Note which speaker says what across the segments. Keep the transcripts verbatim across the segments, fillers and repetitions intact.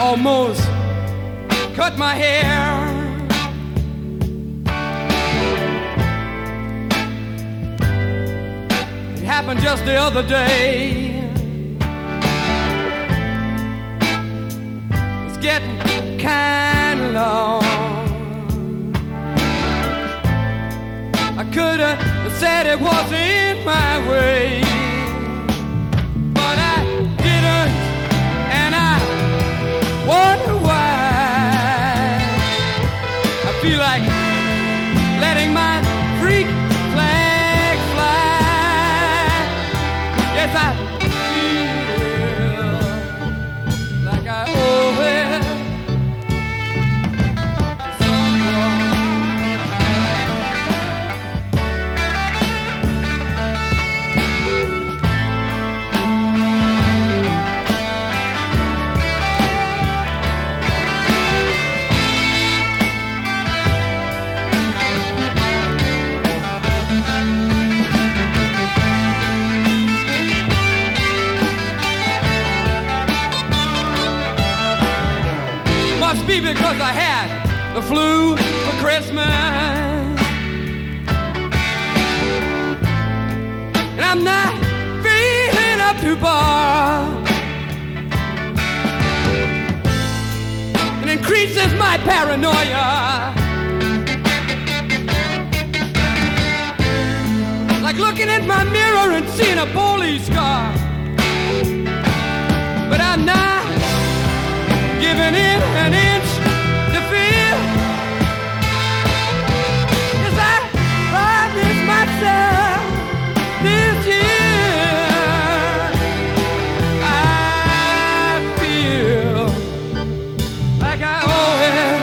Speaker 1: almost cut my hair. It happened just the other day. It's getting kind of long. I could have said it wasn't my way, but I didn't, and I wonder why. I feel like letting my freak flag fly. Yes, I feel like I owe it. Must be because I had the flu for Christmas, and I'm not feeling up to par. It increases my paranoia, like looking at my mirror and seeing a police car. But I'm not giving in an inch to fear. Yes, I promised myself this year. I feel like I owe it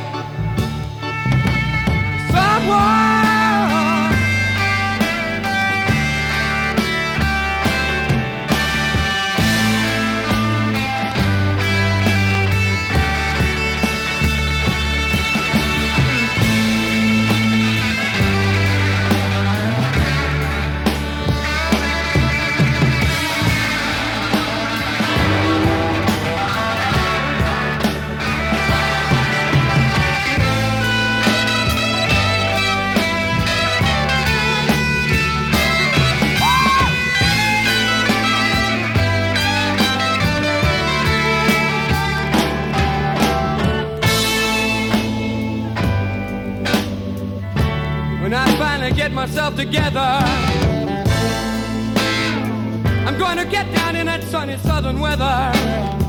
Speaker 1: someone. When I finally get myself together, I'm going to get down in that sunny southern weather.